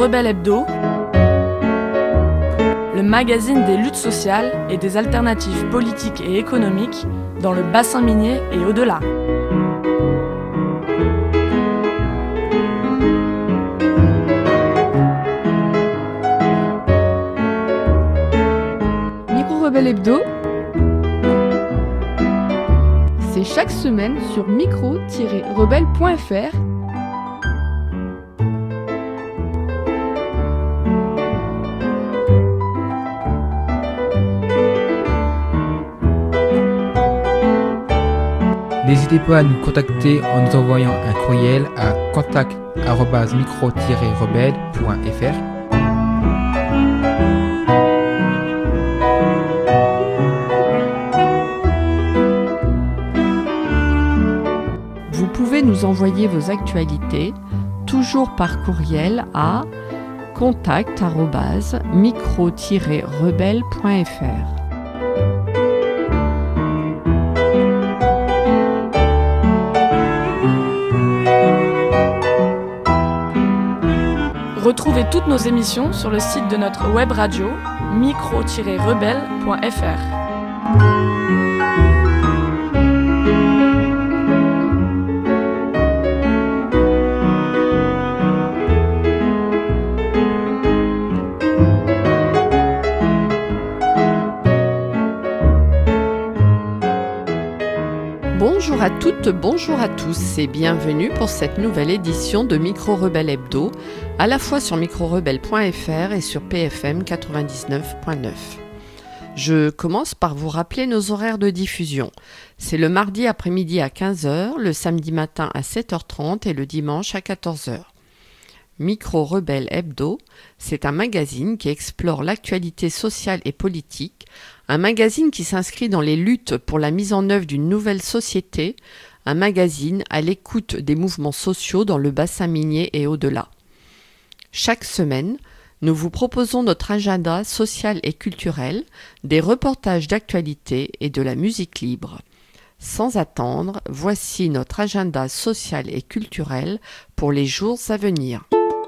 Rebelle Hebdo, le magazine des luttes sociales et des alternatives politiques et économiques dans le bassin minier et au-delà. Rebelle Hebdo, c'est chaque semaine sur micro-rebelle.fr. N'hésitez pas à nous contacter en nous envoyant un courriel à contact@micro-rebelle.fr. Vous pouvez nous envoyer vos actualités, toujours par courriel à contact@micro-rebelle.fr. Retrouvez toutes nos émissions sur le site de notre web radio micro-rebelle.fr. Bonjour à toutes, bonjour à tous et bienvenue pour cette nouvelle édition de Micro Rebelle Hebdo, à la fois sur micro-rebelle.fr et sur PFM 99.9. Je commence par vous rappeler nos horaires de diffusion. C'est le mardi après-midi à 15h, le samedi matin à 7h30 et le dimanche à 14h. Micro Rebelle Hebdo, c'est un magazine qui explore l'actualité sociale et politique, un magazine qui s'inscrit dans les luttes pour la mise en œuvre d'une nouvelle société, un magazine à l'écoute des mouvements sociaux dans le bassin minier et au-delà. Chaque semaine, nous vous proposons notre agenda social et culturel, des reportages d'actualité et de la musique libre. Sans attendre, voici notre agenda social et culturel pour les jours à venir.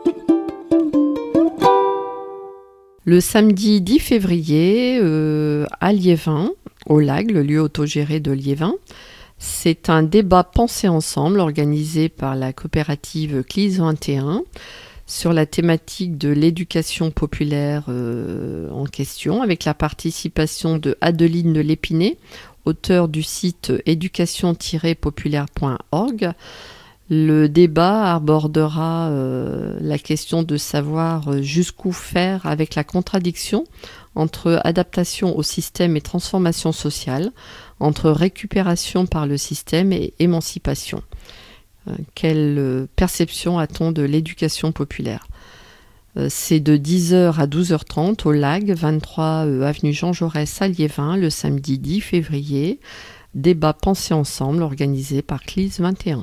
Le samedi 10 février, à Liévin, au LAG, le lieu autogéré de Liévin, c'est un débat pensé ensemble organisé par la coopérative CLIS 21 sur la thématique de l'éducation populaire en question, avec la participation de Adeline de Lépinay, auteure du site éducation-populaire.org. Le débat abordera la question de savoir jusqu'où faire avec la contradiction entre adaptation au système et transformation sociale, entre récupération par le système et émancipation. Quelle perception a-t-on de l'éducation populaire ? C'est de 10h à 12h30 au LAG, 23 avenue Jean Jaurès à Liévin, le samedi 10 février. Débat pensé ensemble organisé par CLIS 21.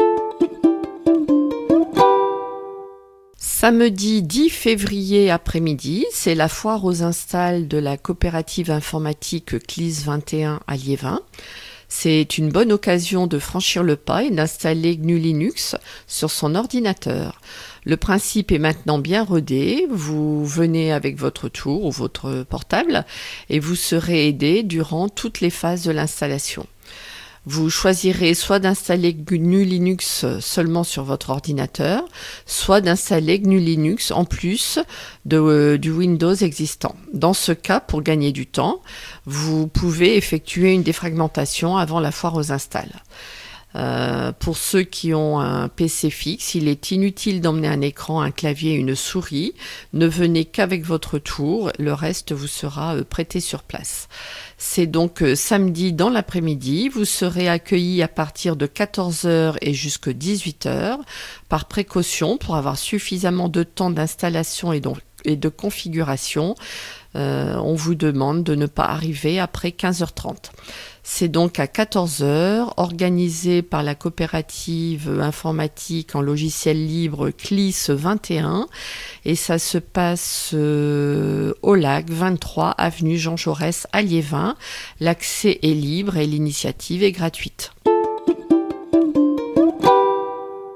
Samedi 10 février après-midi, c'est la foire aux installs de la coopérative informatique CLIS 21 à Liévin. C'est une bonne occasion de franchir le pas et d'installer GNU Linux sur son ordinateur. Le principe est maintenant bien rodé, vous venez avec votre tour ou votre portable et vous serez aidé durant toutes les phases de l'installation. Vous choisirez soit d'installer GNU Linux seulement sur votre ordinateur, soit d'installer GNU Linux en plus du Windows existant. Dans ce cas, pour gagner du temps, vous pouvez effectuer une défragmentation avant la foire aux installs. Pour ceux qui ont un PC fixe, il est inutile d'emmener un écran, un clavier et une souris. Ne venez qu'avec votre tour, le reste vous sera prêté sur place. C'est donc samedi dans l'après-midi, vous serez accueillis à partir de 14h et jusqu'à 18h. Par précaution, pour avoir suffisamment de temps d'installation et de configuration, on vous demande de ne pas arriver après 15h30. C'est donc à 14h, organisé par la coopérative informatique en logiciel libre CLIS 21, et ça se passe au LAG, 23 avenue Jean Jaurès à Liévin. L'accès est libre et l'initiative est gratuite.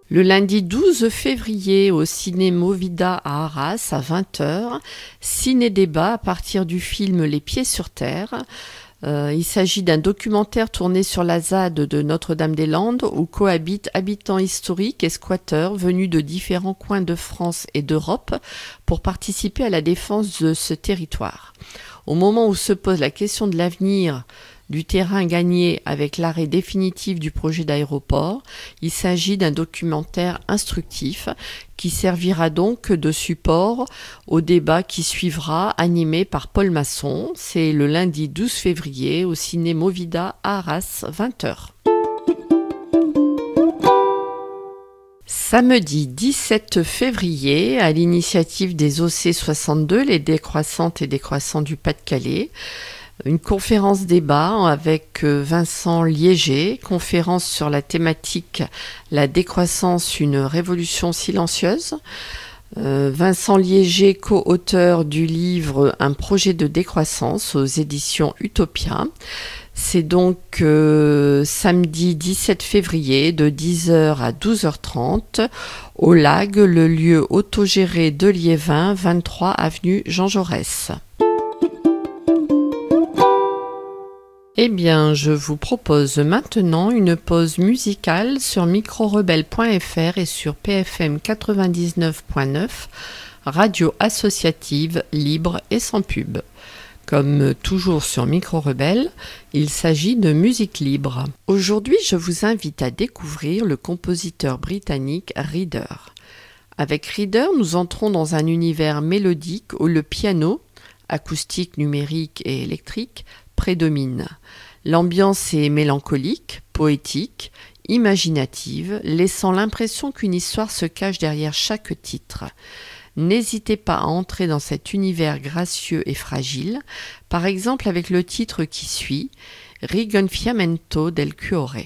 Le lundi 12 février au Ciné Movida à Arras à 20h, ciné-débat à partir du film Les Pieds sur Terre. Il s'agit d'un documentaire tourné sur la ZAD de Notre-Dame-des-Landes où cohabitent habitants historiques et squatteurs venus de différents coins de France et d'Europe pour participer à la défense de ce territoire. Au moment où se pose la question de l'avenir du terrain gagné avec l'arrêt définitif du projet d'aéroport, il s'agit d'un documentaire instructif qui servira donc de support au débat qui suivra, animé par Paul Masson. C'est le lundi 12 février au Ciné Movida à Arras, 20h. Samedi 17 février, à l'initiative des OC62, les décroissantes et décroissants du Pas-de-Calais, une conférence débat avec Vincent Liéger, conférence sur la thématique « La décroissance, une révolution silencieuse ». Vincent Liéger, co-auteur du livre « Un projet de décroissance » aux éditions Utopia. C'est donc samedi 17 février de 10h à 12h30 au LAG, le lieu autogéré de Liévin, 23 avenue Jean Jaurès. Eh bien, je vous propose maintenant une pause musicale sur microrebelle.fr et sur PFM 99.9, radio associative, libre et sans pub. Comme toujours sur Micro-Rebelle, il s'agit de musique libre. Aujourd'hui, je vous invite à découvrir le compositeur britannique Reader. Avec Reader, nous entrons dans un univers mélodique où le piano, acoustique, numérique et électrique, prédomine. L'ambiance est mélancolique, poétique, imaginative, laissant l'impression qu'une histoire se cache derrière chaque titre. N'hésitez pas à entrer dans cet univers gracieux et fragile, par exemple avec le titre qui suit, Rigonfiamento del Cuore.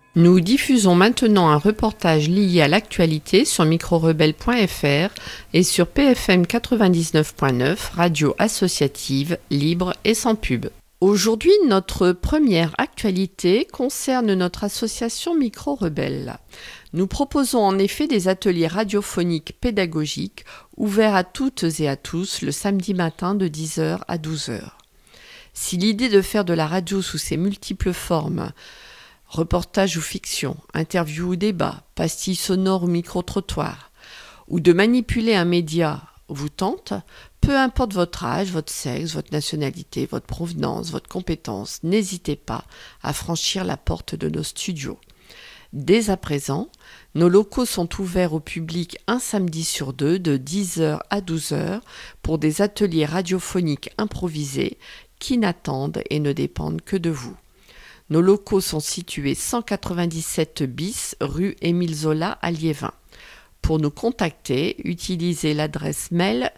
Nous diffusons maintenant un reportage lié à l'actualité sur microrebelle.fr et sur PFM 99.9, radio associative, libre et sans pub. Aujourd'hui, notre première actualité concerne notre association Micro-Rebelle. Nous proposons en effet des ateliers radiophoniques pédagogiques ouverts à toutes et à tous le samedi matin de 10h à 12h. Si l'idée de faire de la radio sous ses multiples formes, reportage ou fiction, interview ou débat, pastilles sonores ou micro-trottoir, ou de manipuler un média vous tente, peu importe votre âge, votre sexe, votre nationalité, votre provenance, votre compétence, n'hésitez pas à franchir la porte de nos studios. Dès à présent, nos locaux sont ouverts au public un samedi sur deux de 10h à 12h pour des ateliers radiophoniques improvisés qui n'attendent et ne dépendent que de vous. Nos locaux sont situés 197 bis rue Émile Zola à Liévin. Pour nous contacter, utilisez l'adresse mail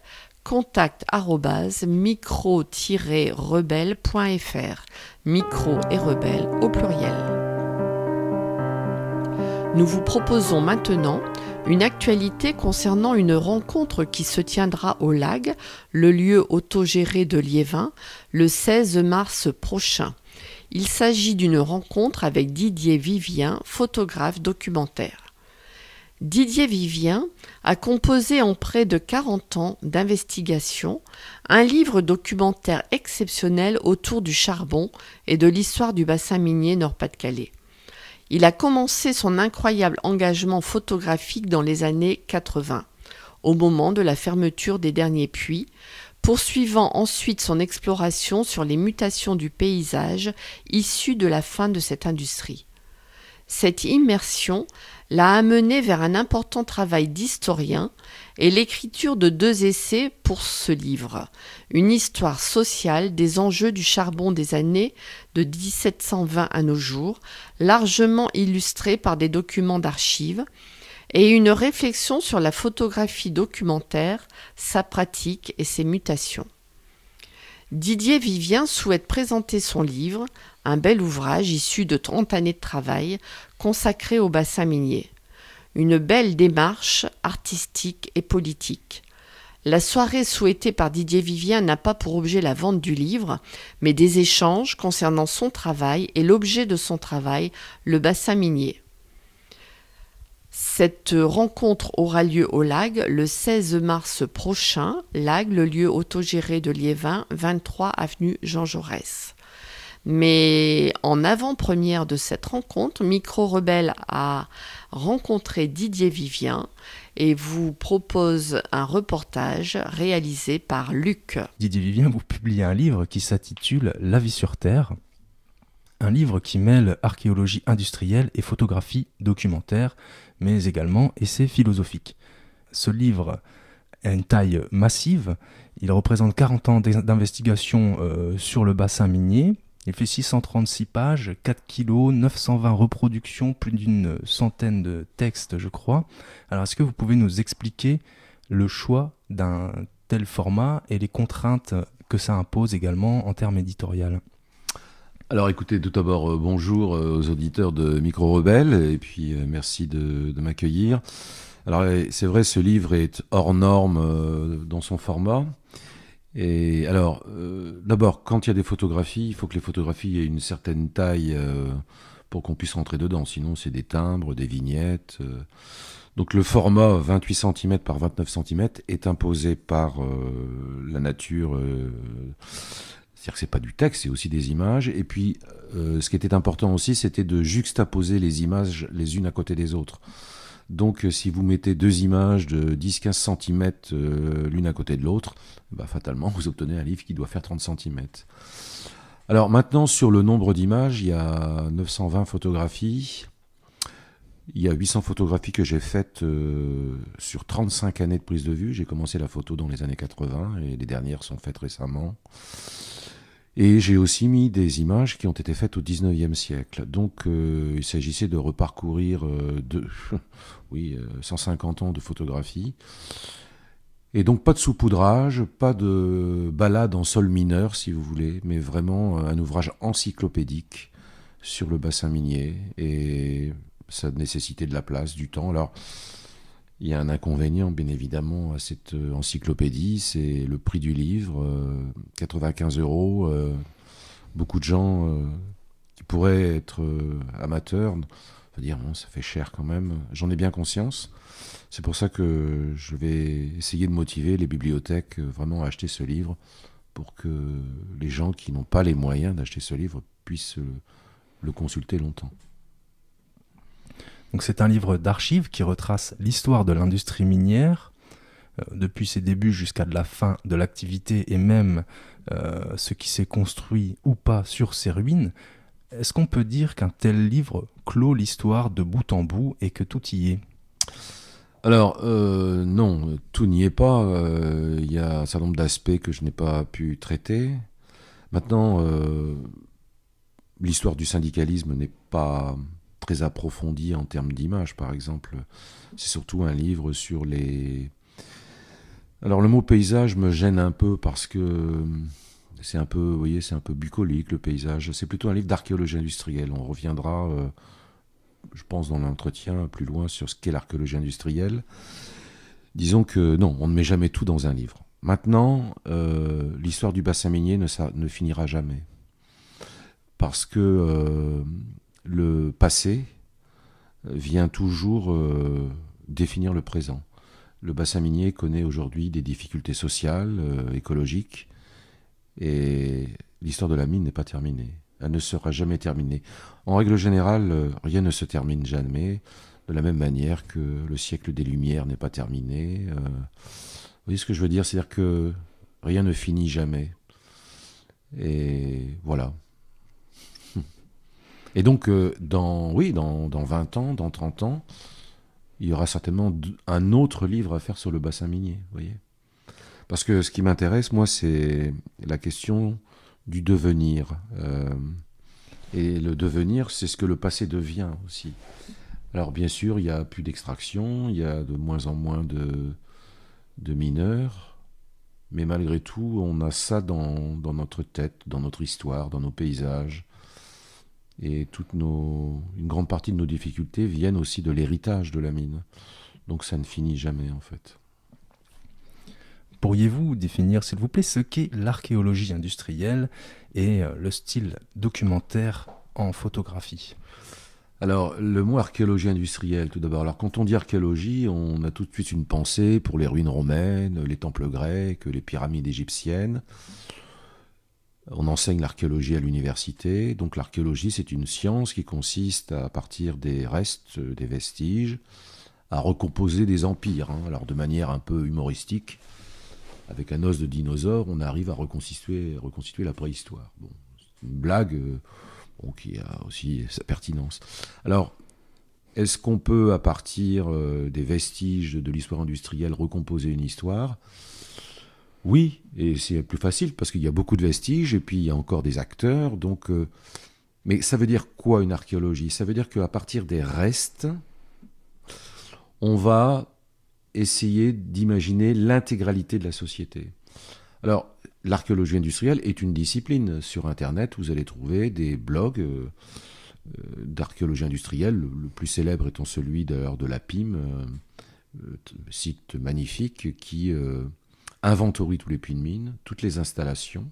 contact@micro-rebelle.fr. Micro et rebelle au pluriel. Nous vous proposons maintenant une actualité concernant une rencontre qui se tiendra au LAG, le lieu autogéré de Liévin, le 16 mars prochain. Il s'agit d'une rencontre avec Didier Vivien, photographe documentaire. Didier Vivien a composé en près de 40 ans d'investigation un livre documentaire exceptionnel autour du charbon et de l'histoire du bassin minier Nord-Pas-de-Calais. Il a commencé son incroyable engagement photographique dans les années 80, au moment de la fermeture des derniers puits, poursuivant ensuite son exploration sur les mutations du paysage issues de la fin de cette industrie. Cette immersion l'a amené vers un important travail d'historien et l'écriture de 2 essais pour ce livre, une histoire sociale des enjeux du charbon des années de 1720 à nos jours, largement illustrée par des documents d'archives, et une réflexion sur la photographie documentaire, sa pratique et ses mutations. Didier Vivien souhaite présenter son livre, un bel ouvrage issu de 30 années de travail consacré au bassin minier. Une belle démarche artistique et politique. La soirée souhaitée par Didier Vivien n'a pas pour objet la vente du livre, mais des échanges concernant son travail et l'objet de son travail, le bassin minier. Cette rencontre aura lieu au LAG le 16 mars prochain, LAG, le lieu autogéré de Liévin, 23 avenue Jean Jaurès. Mais en avant-première de cette rencontre, Micro-Rebelle a rencontré Didier Vivien et vous propose un reportage réalisé par Luc. Didier Vivien, vous publiez un livre qui s'intitule « La vie sur Terre », un livre qui mêle archéologie industrielle et photographie documentaire, mais également essais philosophiques. Ce livre a une taille massive, il représente 40 ans d'investigation sur le bassin minier. Il fait 636 pages, 4 kilos, 920 reproductions, plus d'une centaine de textes, je crois. Alors, est-ce que vous pouvez nous expliquer le choix d'un tel format et les contraintes que ça impose également en termes éditoriaux ? Alors écoutez, tout d'abord, bonjour aux auditeurs de Micro-Rebelle, et puis merci de m'accueillir. Alors c'est vrai, ce livre est hors norme dans son format. Et alors, d'abord, quand il y a des photographies, il faut que les photographies aient une certaine taille pour qu'on puisse rentrer dedans. Sinon, c'est des timbres, des vignettes. Donc le format 28 cm par 29 cm est imposé par la nature. C'est-à-dire que c'est pas du texte, c'est aussi des images. Et puis, ce qui était important aussi, c'était de juxtaposer les images les unes à côté des autres. Donc, si vous mettez 2 images de 10-15 cm l'une à côté de l'autre, bah, fatalement, vous obtenez un livre qui doit faire 30 cm. Alors maintenant, sur le nombre d'images, il y a 920 photographies. Il y a 800 photographies que j'ai faites sur 35 années de prise de vue. J'ai commencé la photo dans les années 80 et les dernières sont faites récemment. Et j'ai aussi mis des images qui ont été faites au 19e siècle. Donc il s'agissait de reparcourir 150 ans de photographie. Et donc pas de saupoudrage, pas de balade en sol mineur si vous voulez, mais vraiment un ouvrage encyclopédique sur le bassin minier, et ça nécessitait de la place, du temps. Alors, il y a un inconvénient, bien évidemment, à cette encyclopédie, c'est le prix du livre, 95 €. Beaucoup de gens qui pourraient être amateurs vont dire, bon, ça fait cher quand même. J'en ai bien conscience. C'est pour ça que je vais essayer de motiver les bibliothèques vraiment à acheter ce livre, pour que les gens qui n'ont pas les moyens d'acheter ce livre puissent le consulter longtemps. Donc c'est un livre d'archives qui retrace l'histoire de l'industrie minière, depuis ses débuts jusqu'à la fin de l'activité, et même ce qui s'est construit ou pas sur ses ruines. Est-ce qu'on peut dire qu'un tel livre clôt l'histoire de bout en bout et que tout y est ? Alors, non, tout n'y est pas. Il y a un certain nombre d'aspects que je n'ai pas pu traiter. Maintenant, l'histoire du syndicalisme n'est pas très approfondie en termes d'image, par exemple. C'est surtout un livre sur les... Alors, le mot paysage me gêne un peu parce que c'est un peu, vous voyez, c'est un peu bucolique, le paysage. C'est plutôt un livre d'archéologie industrielle. On reviendra... je pense dans l'entretien plus loin sur ce qu'est l'archéologie industrielle. Disons que non, on ne met jamais tout dans un livre. Maintenant, l'histoire du bassin minier ne finira jamais. Parce que le passé vient toujours définir le présent. Le bassin minier connaît aujourd'hui des difficultés sociales, écologiques, et l'histoire de la mine n'est pas terminée. Elle ne sera jamais terminée. En règle générale, rien ne se termine jamais, de la même manière que le siècle des Lumières n'est pas terminé. Vous voyez ce que je veux dire ? C'est-à-dire que rien ne finit jamais. Et voilà. Et donc, dans 20 ans, dans 30 ans, il y aura certainement un autre livre à faire sur le bassin minier, vous voyez ? Parce que ce qui m'intéresse, moi, c'est la question du devenir. Et le devenir, c'est ce que le passé devient aussi. Alors bien sûr, il n'y a plus d'extraction, il y a de moins en moins de mineurs, mais malgré tout, on a ça dans notre tête, dans notre histoire, dans nos paysages. Et une grande partie de nos difficultés viennent aussi de l'héritage de la mine. Donc ça ne finit jamais, en fait. Pourriez-vous définir, s'il vous plaît, ce qu'est l'archéologie industrielle et le style documentaire en photographie ? Alors, le mot archéologie industrielle, tout d'abord. Alors, quand on dit archéologie, on a tout de suite une pensée pour les ruines romaines, les temples grecs, les pyramides égyptiennes. On enseigne l'archéologie à l'université. Donc, l'archéologie, c'est une science qui consiste à partir des restes, des vestiges, à recomposer des empires. Alors, de manière un peu humoristique. Avec un os de dinosaure, on arrive à reconstituer la préhistoire. Bon, c'est une blague qui a aussi sa pertinence. Alors, est-ce qu'on peut, à partir des vestiges de l'histoire industrielle, recomposer une histoire ? Oui, et c'est plus facile parce qu'il y a beaucoup de vestiges et puis il y a encore des acteurs. Donc, mais ça veut dire quoi une archéologie ? Ça veut dire qu'à partir des restes, on va essayer d'imaginer l'intégralité de la société. Alors, l'archéologie industrielle est une discipline. Sur Internet, vous allez trouver des blogs d'archéologie industrielle, le plus célèbre étant celui d'ailleurs de l'APIM, site magnifique qui inventorie tous les puits de mine, toutes les installations.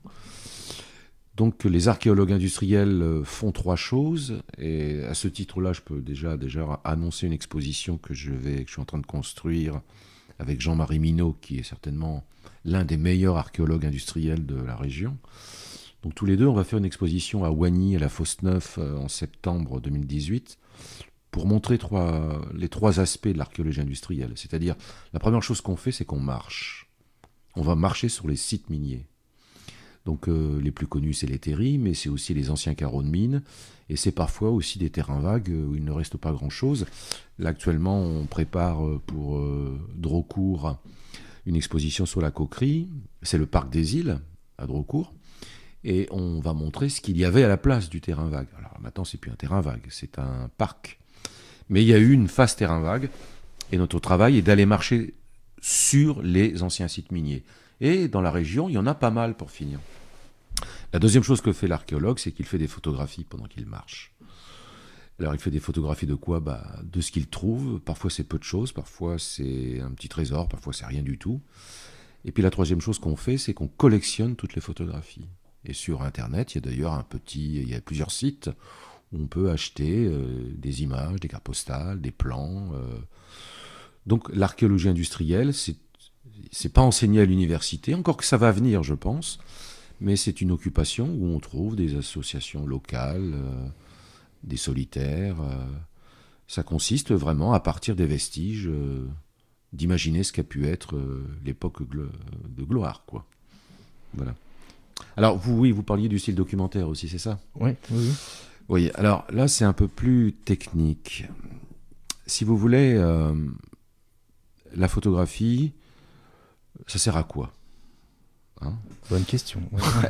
Donc les archéologues industriels font 3 choses, et à ce titre-là, je peux déjà annoncer une exposition que je suis en train de construire avec Jean-Marie Minot, qui est certainement l'un des meilleurs archéologues industriels de la région. Donc tous les deux, on va faire une exposition à Oigny, à la Fosse-Neuf, en septembre 2018, pour montrer les 3 aspects de l'archéologie industrielle. C'est-à-dire, la première chose qu'on fait, c'est qu'on marche. On va marcher sur les sites miniers. Donc les plus connus, c'est les terris, mais c'est aussi les anciens carreaux de mine, et c'est parfois aussi des terrains vagues où il ne reste pas grand-chose. Là, actuellement, on prépare pour Drocourt une exposition sur la coquerie. C'est le parc des îles, à Drocourt, et on va montrer ce qu'il y avait à la place du terrain vague. Alors maintenant, c'est plus un terrain vague, c'est un parc. Mais il y a eu une phase terrain vague, et notre travail est d'aller marcher sur les anciens sites miniers. Et dans la région, il y en a pas mal pour finir. La deuxième chose que fait l'archéologue, c'est qu'il fait des photographies pendant qu'il marche. Alors il fait des photographies de quoi ? De ce qu'il trouve. Parfois c'est peu de choses, parfois c'est un petit trésor, parfois c'est rien du tout. Et puis la troisième chose qu'on fait, c'est qu'on collectionne toutes les photographies. Et sur Internet, il y a d'ailleurs il y a plusieurs sites où on peut acheter des images, des cartes postales, des plans. Donc l'archéologie industrielle, c'est pas enseigné à l'université, encore que ça va venir, je pense, mais c'est une occupation où on trouve des associations locales, des solitaires. Ça consiste vraiment, à partir des vestiges, d'imaginer ce qu'a pu être l'époque de gloire, quoi. Voilà. Alors, vous parliez du style documentaire aussi, c'est ça ? Oui, oui, oui. Oui, alors là, c'est un peu plus technique. Si vous voulez, la photographie, ça sert à quoi ? Bonne question.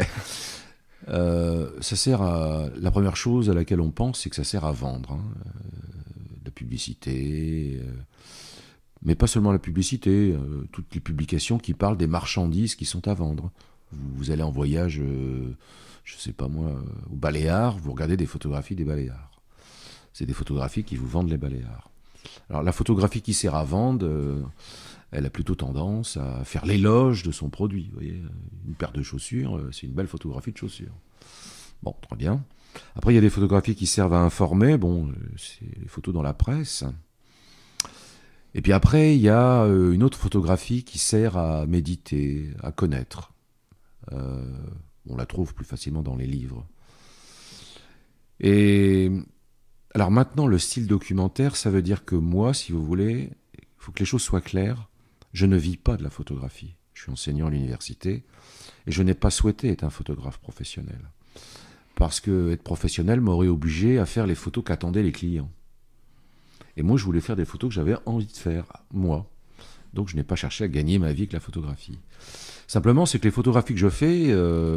Ça sert à... La première chose à laquelle on pense, c'est que ça sert à vendre. La publicité, mais pas seulement la publicité, toutes les publications qui parlent des marchandises qui sont à vendre. Vous allez en voyage, je sais pas moi, aux Baléares, vous regardez des photographies des Baléares. C'est des photographies qui vous vendent les Baléares. Alors la photographie qui sert à vendre, elle a plutôt tendance à faire l'éloge de son produit. Vous voyez, une paire de chaussures, c'est une belle photographie de chaussures. Bon, très bien. Après, il y a des photographies qui servent à informer. Bon, c'est les photos dans la presse. Et puis après, il y a une autre photographie qui sert à méditer, à connaître. On la trouve plus facilement dans les livres. Et alors maintenant, le style documentaire, ça veut dire que moi, si vous voulez, il faut que les choses soient claires. Je ne vis pas de la photographie. Je suis enseignant à l'université et je n'ai pas souhaité être un photographe professionnel. Parce que être professionnel m'aurait obligé à faire les photos qu'attendaient les clients. Et moi, je voulais faire des photos que j'avais envie de faire, moi. Donc, je n'ai pas cherché à gagner ma vie avec la photographie. Simplement, c'est que les photographies que je fais,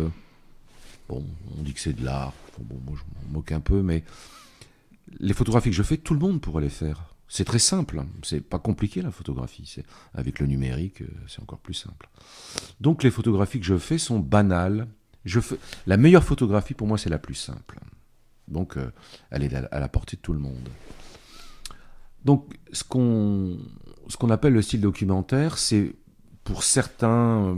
bon, on dit que c'est de l'art. Bon, moi, je m'en moque un peu, mais les photographies que je fais, tout le monde pourrait les faire. C'est très simple. C'est pas compliqué, la photographie. Avec le numérique, c'est encore plus simple. Donc, les photographies que je fais sont banales. La meilleure photographie, pour moi, c'est la plus simple. Donc, elle est à la portée de tout le monde. Donc, ce qu'on appelle le style documentaire, c'est pour certains,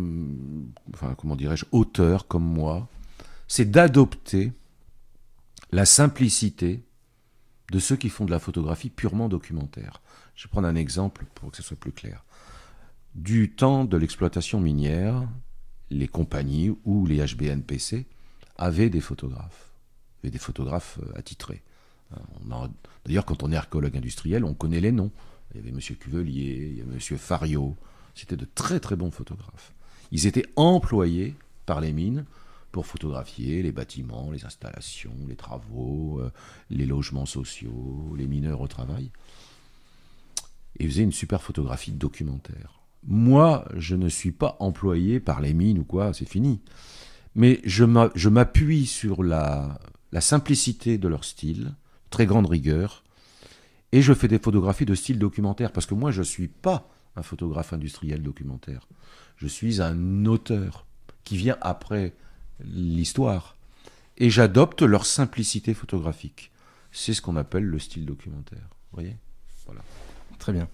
auteurs comme moi, c'est d'adopter la simplicité de ceux qui font de la photographie purement documentaire. Je vais prendre un exemple pour que ce soit plus clair. Du temps de l'exploitation minière, les compagnies ou les HBNPC avaient des photographes attitrés. D'ailleurs, quand on est archéologue industriel, on connaît les noms. Il y avait M. Cuvelier, il y avait M. Fario. C'était de très très bons photographes. Ils étaient employés par les mines pour photographier les bâtiments, les installations, les travaux, les logements sociaux, les mineurs au travail. Et ils faisaient une super photographie documentaire. Moi, je ne suis pas employé par les mines ou quoi, c'est fini. Mais je m'appuie sur la simplicité de leur style, très grande rigueur, et je fais des photographies de style documentaire, parce que moi, je ne suis pas un photographe industriel documentaire. Je suis un auteur qui vient après l'histoire, et j'adopte leur simplicité photographique. C'est ce qu'on appelle le style documentaire. Vous voyez ? Voilà. Très bien.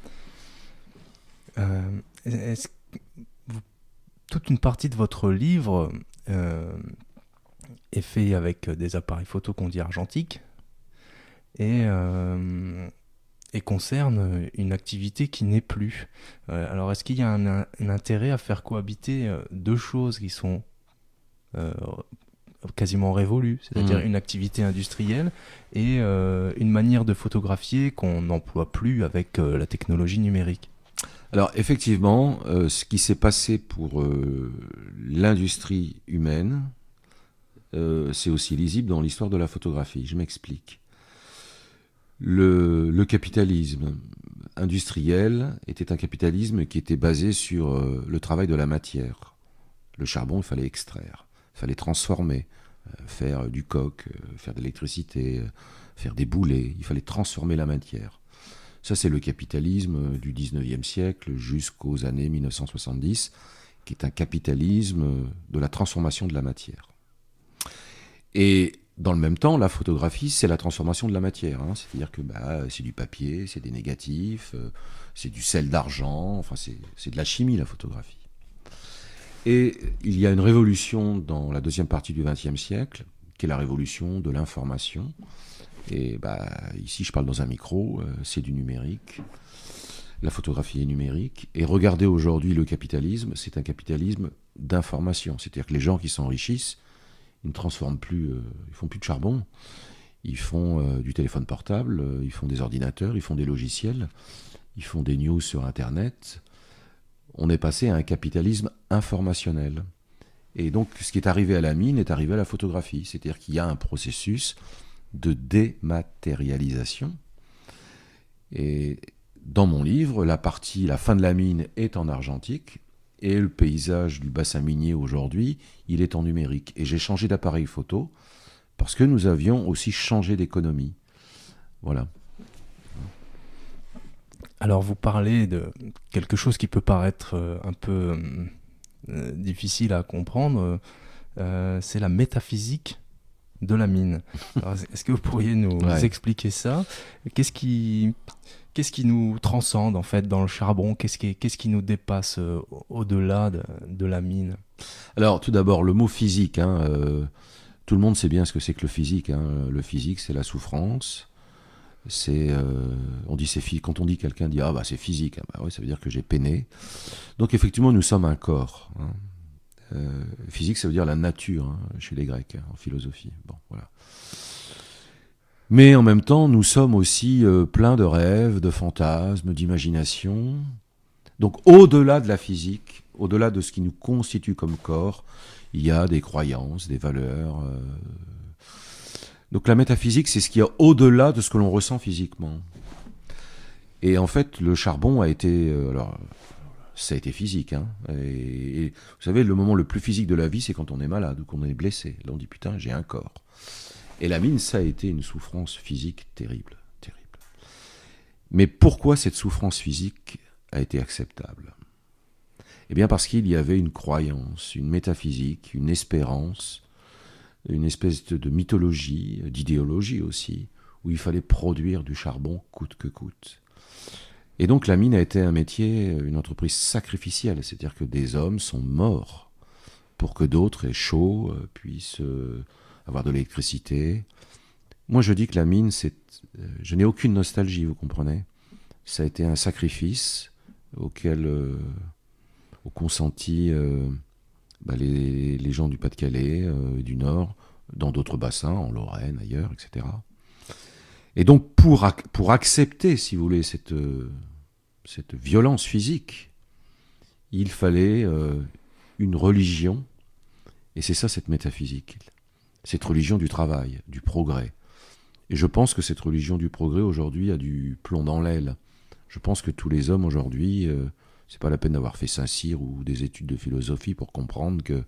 Toute une partie de votre livre est fait avec des appareils photo qu'on dit argentiques et concerne une activité qui n'est plus. Alors, est-ce qu'il y a un intérêt à faire cohabiter deux choses qui sont quasiment révolues, c'est-à-dire une activité industrielle et une manière de photographier qu'on n'emploie plus avec la technologie numérique ? Alors effectivement, ce qui s'est passé pour l'industrie humaine, c'est aussi lisible dans l'histoire de la photographie. Je m'explique. Le capitalisme industriel était un capitalisme qui était basé sur le travail de la matière. Le charbon, il fallait extraire, il fallait transformer, faire du coke, faire de l'électricité, faire des boulets, il fallait transformer la matière. Ça, c'est le capitalisme du 19e siècle jusqu'aux années 1970, qui est un capitalisme de la transformation de la matière. Et dans le même temps, la photographie, c'est la transformation de la matière. C'est-à-dire que c'est du papier, c'est des négatifs, c'est du sel d'argent, enfin c'est de la chimie, la photographie. Et il y a une révolution dans la deuxième partie du XXe siècle, qui est la révolution de l'information. Et ici, je parle dans un micro, c'est du numérique. La photographie est numérique. Et regardez aujourd'hui le capitalisme, c'est un capitalisme d'information. C'est-à-dire que les gens qui s'enrichissent, ils ne transforment plus, ils font plus de charbon. Ils font du téléphone portable, ils font des ordinateurs, ils font des logiciels, ils font des news sur Internet. On est passé à un capitalisme informationnel. Et donc, ce qui est arrivé à la mine est arrivé à la photographie. C'est-à-dire qu'il y a un processus de dématérialisation. Et dans mon livre, la fin de la mine est en argentique et le paysage du bassin minier aujourd'hui, il est en numérique. Et j'ai changé d'appareil photo parce que nous avions aussi changé d'économie. Voilà. Alors vous parlez de quelque chose qui peut paraître un peu difficile à comprendre, c'est la métaphysique de la mine. Alors, est-ce que vous pourriez nous expliquer ça ? Qu'est-ce qui nous transcende en fait dans le charbon ? Qu'est-ce qui nous dépasse au-delà de la mine ? Alors tout d'abord, le mot physique. Tout le monde sait bien ce que c'est que le physique. Le physique, c'est la souffrance. On dit quand on dit quelqu'un dit c'est physique, ça veut dire que j'ai peiné. Donc effectivement, nous sommes un corps. Physique, ça veut dire la nature chez les Grecs en philosophie. Bon, voilà. Mais en même temps, nous sommes aussi pleins de rêves, de fantasmes, d'imagination. Donc au-delà de la physique, au-delà de ce qui nous constitue comme corps, il y a des croyances, des valeurs. Donc la métaphysique, c'est ce qu'il y a au-delà de ce que l'on ressent physiquement. Et en fait, le charbon a été... ça a été physique. Et vous savez, le moment le plus physique de la vie, c'est quand on est malade ou qu'on est blessé. Là, on dit, putain, j'ai un corps. Et la mine, ça a été une souffrance physique terrible, terrible. Mais pourquoi cette souffrance physique a été acceptable ? Eh bien parce qu'il y avait une croyance, une métaphysique, une espérance, une espèce de mythologie, d'idéologie aussi, où il fallait produire du charbon coûte que coûte. Et donc la mine a été un métier, une entreprise sacrificielle, c'est-à-dire que des hommes sont morts pour que d'autres aient chaud, puissent avoir de l'électricité. Moi je dis que la mine, je n'ai aucune nostalgie, vous comprenez ? Ça a été un sacrifice auquel ont consenti les gens du Pas-de-Calais, du Nord, dans d'autres bassins, en Lorraine, ailleurs, etc. Et donc pour accepter, si vous voulez, cette violence physique, il fallait une religion, et c'est ça cette métaphysique, cette religion du travail, du progrès. Et je pense que cette religion du progrès aujourd'hui a du plomb dans l'aile. Je pense que tous les hommes aujourd'hui, c'est pas la peine d'avoir fait Saint-Cyr ou des études de philosophie pour comprendre que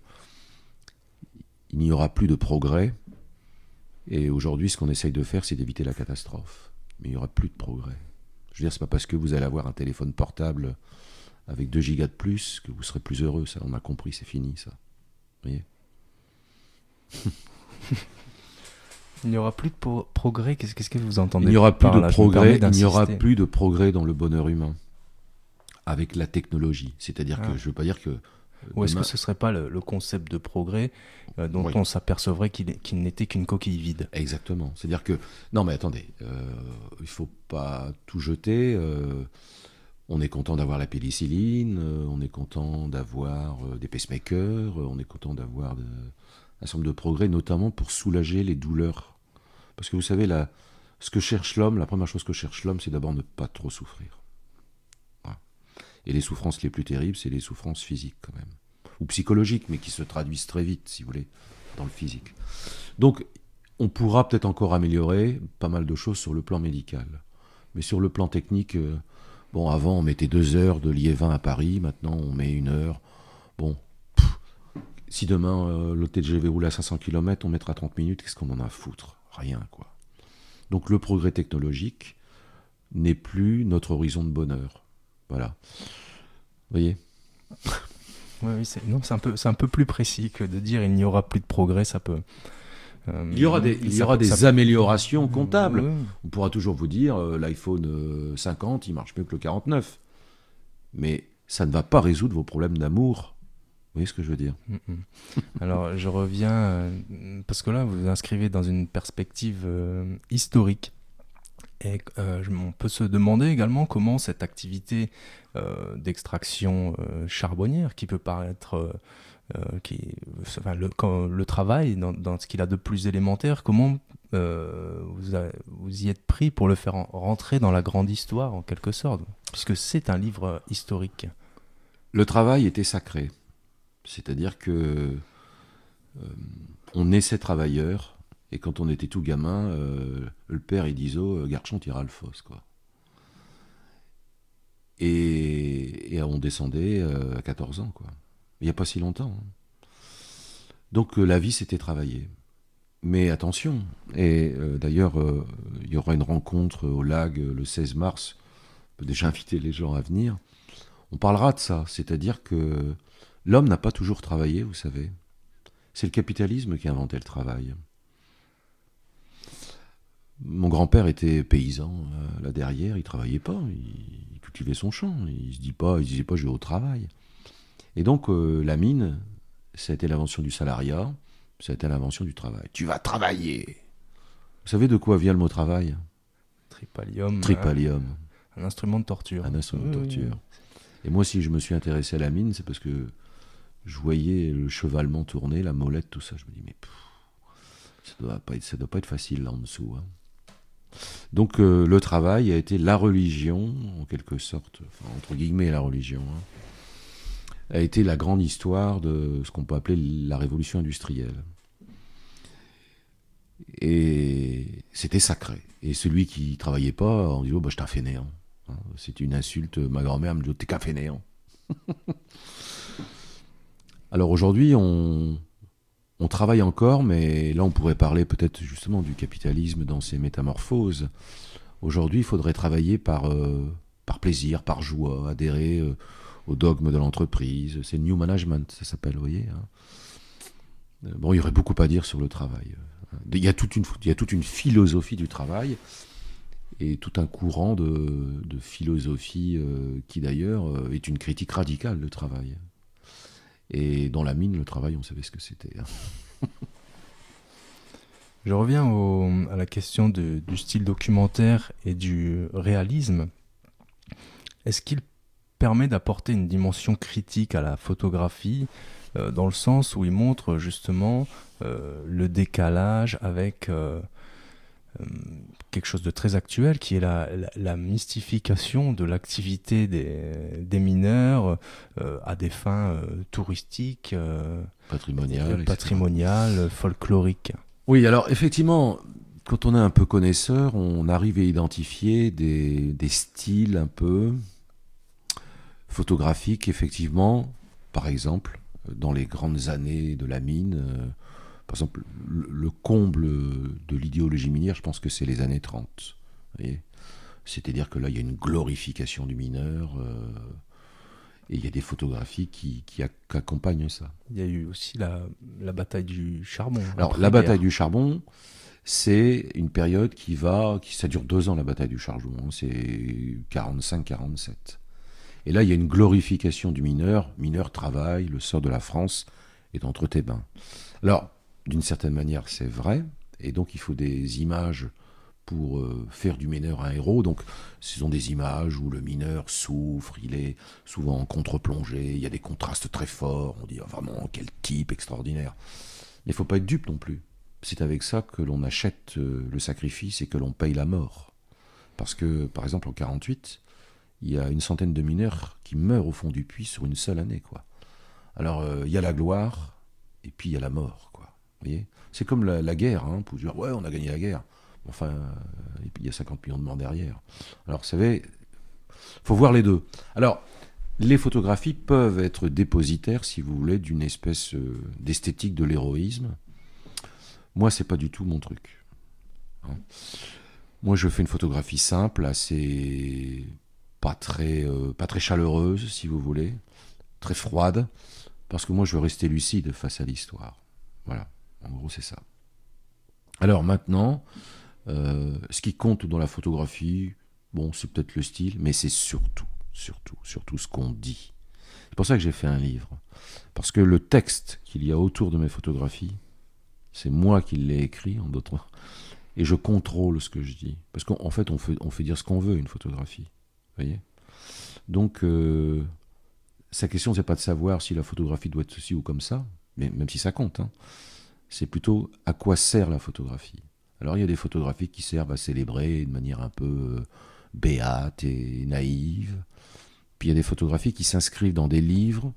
il n'y aura plus de progrès. Et aujourd'hui, ce qu'on essaye de faire, c'est d'éviter la catastrophe. Mais il n'y aura plus de progrès. Je veux dire, c'est pas parce que vous allez avoir un téléphone portable avec 2 gigas de plus que vous serez plus heureux. Ça, on a compris, c'est fini, ça. Vous voyez ? Il n'y aura plus de progrès. Qu'est-ce que vous entendez ? Il n'y aura plus de progrès. Il n'y aura d'insister. plus de progrès dans le bonheur humain avec la technologie. C'est-à-dire que je veux pas dire que. Ou est-ce que ce serait pas le concept de progrès dont on s'apercevrait qu'il n'était qu'une coquille vide ? Exactement. C'est-à-dire que non, mais attendez, il faut pas tout jeter. On est content d'avoir la pénicilline, on est content d'avoir des pacemakers, on est content d'avoir un certain nombre de progrès, notamment pour soulager les douleurs. Parce que vous savez, ce que cherche l'homme, la première chose que cherche l'homme, c'est d'abord ne pas trop souffrir. Voilà. Et les souffrances les plus terribles, c'est les souffrances physiques quand même. Ou psychologiques, mais qui se traduisent très vite, si vous voulez, dans le physique. Donc, on pourra peut-être encore améliorer pas mal de choses sur le plan médical. Mais sur le plan technique, avant, on mettait 2 heures de Liévin à Paris, maintenant, on met 1 heure. Bon, si demain, le TGV roule à 500 km, on mettra 30 minutes, qu'est-ce qu'on en a à foutre ? Rien, quoi. Donc, le progrès technologique n'est plus notre horizon de bonheur. Voilà. Vous voyez ? Oui, c'est un peu plus précis que de dire il n'y aura plus de progrès. Ça peut Il y aura des améliorations comptables. Ouais. On pourra toujours vous dire l'iPhone 50, il marche mieux que le 49. Mais ça ne va pas résoudre vos problèmes d'amour. Vous voyez ce que je veux dire ? Alors, je reviens, parce que là, vous vous inscrivez dans une perspective historique. Et on peut se demander également comment cette activité d'extraction charbonnière, qui peut paraître... le travail, dans ce qu'il a de plus élémentaire, comment vous y êtes pris pour le faire rentrer dans la grande histoire, en quelque sorte, puisque c'est un livre historique. Le travail était sacré. C'est-à-dire que on naissait travailleur, et quand on était tout gamin, le père il disait garçon tira le fosse, quoi. Et on descendait à 14 ans, quoi. Il n'y a pas si longtemps. Donc la vie c'était travailler. Mais attention, et d'ailleurs il y aura une rencontre au LAG le 16 mars, on peut déjà inviter les gens à venir. On parlera de ça, c'est-à-dire que l'homme n'a pas toujours travaillé, vous savez. C'est le capitalisme qui a inventé le travail. Mon grand-père était paysan, là derrière, il travaillait pas, il cultivait son champ, il disait pas je vais au travail. Et donc la mine, ça a été l'invention du salariat, ça a été l'invention du travail. Tu vas travailler. Vous savez de quoi vient le mot travail ? Tripalium. Un instrument de torture. Un instrument de torture. Et moi, si je me suis intéressé à la mine, c'est parce que je voyais le chevalement tourner, la molette, tout ça. Je me dis, mais ça doit pas être facile là en dessous. Hein. Donc le travail a été la religion, en quelque sorte, enfin, entre guillemets la religion, a été la grande histoire de ce qu'on peut appeler la révolution industrielle. Et c'était sacré. Et celui qui travaillait pas, on dit je t'en fais néant. C'est une insulte. Ma grand-mère me dit t'es qu'un fainéant. Alors aujourd'hui, on travaille encore, mais là on pourrait parler peut-être justement du capitalisme dans ses métamorphoses. Aujourd'hui, il faudrait travailler par plaisir, par joie, adhérer au dogme de l'entreprise. C'est le New Management, ça s'appelle, vous voyez. Hein. Bon, il y aurait beaucoup à dire sur le travail. Il y a toute une philosophie du travail et tout un courant de philosophie qui d'ailleurs est une critique radicale du travail. Et dans la mine, le travail, on savait ce que c'était. Hein. Je reviens à la question du style documentaire et du réalisme. Est-ce qu'il permet d'apporter une dimension critique à la photographie, dans le sens où il montre justement le décalage avec quelque chose de très actuel, qui est la mystification de l'activité des mineurs à des fins touristiques, patrimoniales, folkloriques. Oui, alors effectivement, quand on est un peu connaisseur, on arrive à identifier des styles un peu photographiques, effectivement. Par exemple, dans les grandes années de la mine, par exemple, le comble de l'idéologie minière, je pense que c'est les années 30. Vous voyez ? C'est-à-dire que là, il y a une glorification du mineur, et il y a des photographies qui accompagnent ça. Il y a eu aussi la bataille du charbon. Alors, la bataille du charbon, c'est une période ça dure 2 ans, la bataille du charbon. Hein, c'est 45-47. Et là, il y a une glorification du mineur. Mineur travaille, le sort de la France est entre tes mains. Alors, d'une certaine manière, c'est vrai. Et donc, il faut des images pour faire du mineur un héros. Donc, ce sont des images où le mineur souffre, il est souvent en contre-plongée, il y a des contrastes très forts. On dit vraiment, quel type extraordinaire. Mais il ne faut pas être dupe non plus. C'est avec ça que l'on achète le sacrifice et que l'on paye la mort. Parce que, par exemple, en 48, il y a une centaine de mineurs qui meurent au fond du puits sur une seule année, quoi. Alors, il y a la gloire, et puis il y a la mort, quoi. Vous voyez ? C'est comme la guerre, hein, pour dire, ouais, on a gagné la guerre. Enfin, il y a 50 millions de morts derrière. Alors, vous savez, il faut voir les deux. Alors, les photographies peuvent être dépositaires, si vous voulez, d'une espèce d'esthétique de l'héroïsme. Moi, c'est pas du tout mon truc. Hein. Moi, je fais une photographie simple, assez pas très chaleureuse, si vous voulez, très froide, parce que moi, je veux rester lucide face à l'histoire. Voilà, en gros, c'est ça. Alors maintenant, ce qui compte dans la photographie, bon, c'est peut-être le style, mais c'est surtout ce qu'on dit. C'est pour ça que j'ai fait un livre. Parce que le texte qu'il y a autour de mes photographies, c'est moi qui l'ai écrit, en d'autres. Et je contrôle ce que je dis. Parce qu'en fait, on fait dire ce qu'on veut, une photographie. Vous voyez ? Donc, sa question, c'est pas de savoir si la photographie doit être ceci ou comme ça, mais même si ça compte, hein. C'est plutôt à quoi sert la photographie. Alors, il y a des photographies qui servent à célébrer de manière un peu béate et naïve. Puis il y a des photographies qui s'inscrivent dans des livres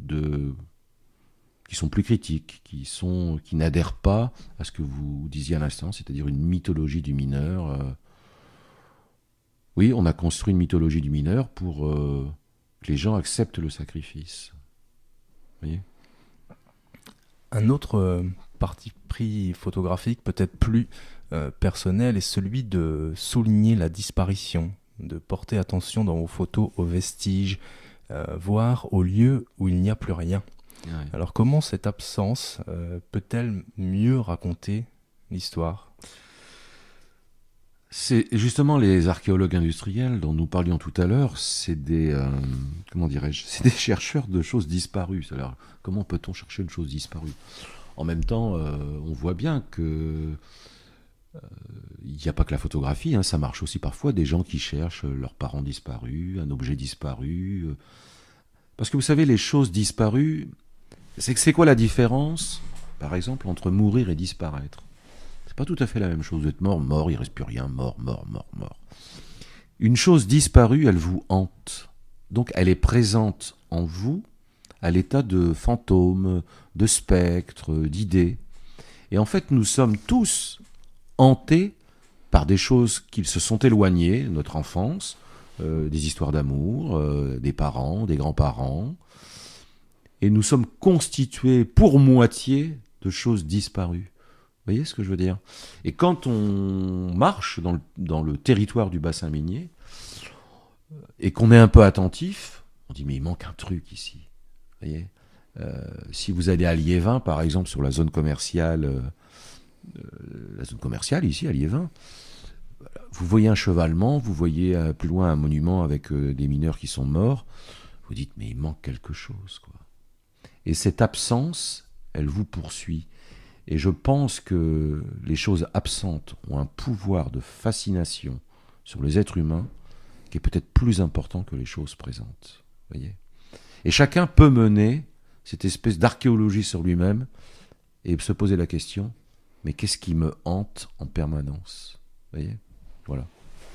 qui sont plus critiques, qui n'adhèrent pas à ce que vous disiez à l'instant, c'est-à-dire une mythologie du mineur. Oui, on a construit une mythologie du mineur pour que les gens acceptent le sacrifice. Vous voyez ? Un autre parti pris photographique, peut-être plus personnel, est celui de souligner la disparition, de porter attention dans vos photos aux vestiges, voire aux lieux où il n'y a plus rien. Ouais. Alors comment cette absence peut-elle mieux raconter l'histoire ? C'est justement les archéologues industriels dont nous parlions tout à l'heure, c'est des c'est des chercheurs de choses disparues. Alors, comment peut-on chercher une chose disparue ? En même temps, on voit bien que il n'y a pas que la photographie, hein, ça marche aussi parfois des gens qui cherchent leurs parents disparus, un objet disparu. Parce que vous savez, les choses disparues, c'est quoi la différence, par exemple, entre mourir et disparaître ? C'est pas tout à fait la même chose. Vous êtes mort, il reste plus rien, mort. Une chose disparue, elle vous hante. Donc elle est présente en vous à l'état de fantôme, de spectre, d'idée. Et en fait, nous sommes tous hantés par des choses qui se sont éloignées, notre enfance, des histoires d'amour, des parents, des grands-parents. Et nous sommes constitués pour moitié de choses disparues. Vous voyez ce que je veux dire ? Et quand on marche dans le territoire du bassin minier, et qu'on est un peu attentif, on dit mais il manque un truc ici. Vous voyez ? Si vous allez à Liévin, par exemple, sur la zone commerciale ici, à Liévin, vous voyez un chevalement, vous voyez plus loin un monument avec des mineurs qui sont morts, vous dites mais il manque quelque chose, quoi. Et cette absence, elle vous poursuit. Et je pense que les choses absentes ont un pouvoir de fascination sur les êtres humains qui est peut-être plus important que les choses présentes. Voyez ? Et chacun peut mener cette espèce d'archéologie sur lui-même et se poser la question, mais qu'est-ce qui me hante en permanence ? Voyez ? Voilà.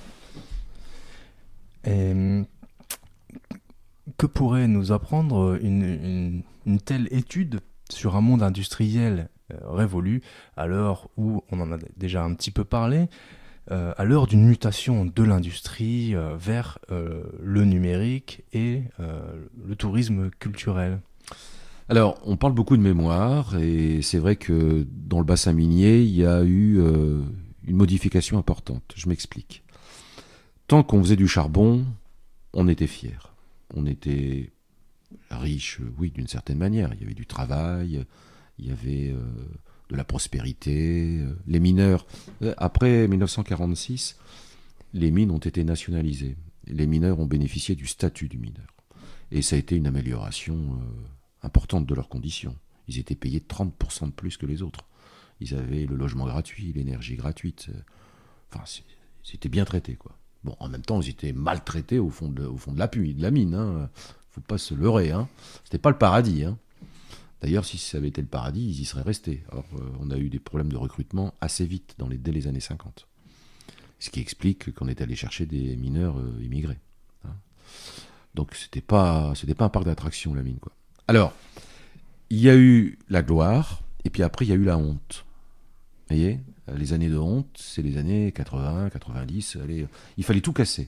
Et que pourrait nous apprendre une telle étude sur un monde industriel révolu, à l'heure où, on en a déjà un petit peu parlé, à l'heure d'une mutation de l'industrie vers le numérique et le tourisme culturel ? Alors, on parle beaucoup de mémoire, et c'est vrai que dans le bassin minier, il y a eu une modification importante. Je m'explique. Tant qu'on faisait du charbon, on était fiers. On était riche, oui, d'une certaine manière. Il y avait du travail, il y avait de la prospérité. Les mineurs, après 1946, les mines ont été nationalisées. Les mineurs ont bénéficié du statut du mineur. Et ça a été une amélioration importante de leurs conditions. Ils étaient payés 30% de plus que les autres. Ils avaient le logement gratuit, l'énergie gratuite. Enfin, c'était bien traité, quoi. Bon, en même temps, ils étaient maltraités au fond de la mine. Hein. Faut pas se leurrer. Hein. C'était pas le paradis. Hein. D'ailleurs, si ça avait été le paradis, ils y seraient restés. Alors, on a eu des problèmes de recrutement assez vite, dès les années 50. Ce qui explique qu'on est allé chercher des mineurs immigrés. Hein. Donc, c'était pas un parc d'attractions, la mine, quoi. Alors, il y a eu la gloire, et puis après, il y a eu la honte. Vous voyez ? Les années de honte, c'est les années 80, 90. Il fallait tout casser.